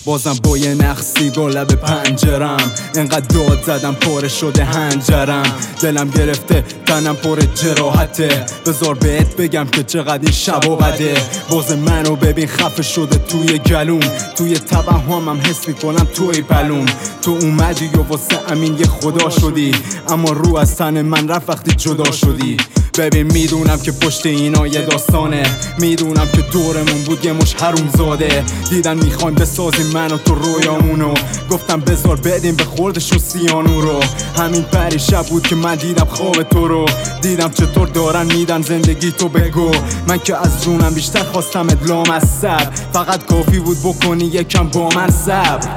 بازم با یه نخ سیگار لب پنجرم، انقدر داد زدم پاره شده هنجرم، دلم گرفته تنم پر جراحته، بذار بهت بگم که چقدر این شبا بده. باز منو ببین خفه شده توی گلوم، توی توهمم حس میکنم توی پلوم. تو اومدی و واسه امین یه خدا شدی، اما رو از تن من رفت وقتی جدا شدی. ببین میدونم که پشت اینا یه داستانه، میدونم که دورمون بود یه مش حروم زاده، دیدن میخوایم بسازیم من و تو رویامونو، گفتم بذار بدیم به خوردشون سیانو رو. همین پریشب بود که من دیدم خواب تو رو، دیدم چطور دارن میدن زندگی تو. بگو من که از جونم بیشتر خواستم ادلام از سر، فقط کافی بود بکنی یکم با من صبر.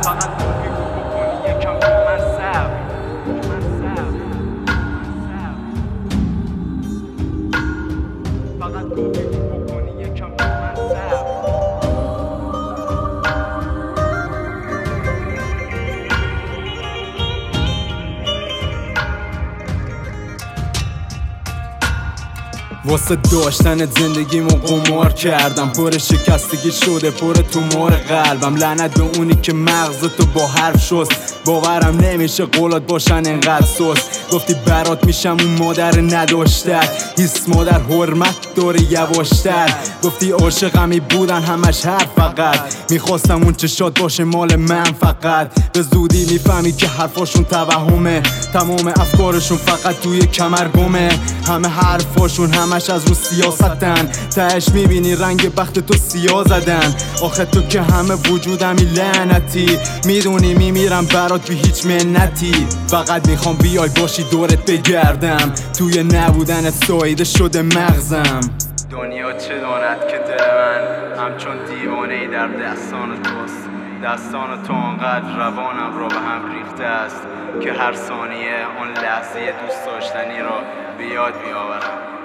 واسه داشتن زندگیمو قمار کردم، پر شکستگی شده پر تومار قلبم. لعنت به اونی که مغزتو با حرف شست، باورم نمیشه قولات باشن انقدر سست. گفتی برات میشم اون مادر نداشتت، هیس مادر حرمت داره یواشتر. گفتی عاشقمی بودن همش حرف، فقط میخواستم اون چشات باشه مال من فقط. به زودی میفهمی که حرفاشون توهمه، تمام افکارشون فقط توی کمر گمه، همه حرفاشون همش از رو سیاستن، تهش میبینی رنگ بخت تو سیاه زدن. آخه تو که همه وجودمی لعنتی، میدونی میمیرم برات بی هیچ منتی، فقط میخوام بیای باشی دورت بگردم، توی نبودنت ساییده شده مغزم. دنیا چه داند که دل من همچون دیوانه‌ای در دستان توست، دستان تو انقدر روانم را به هم ریخته است که هر ثانیه آن لحظه دوست داشتنی را به یاد میآورم.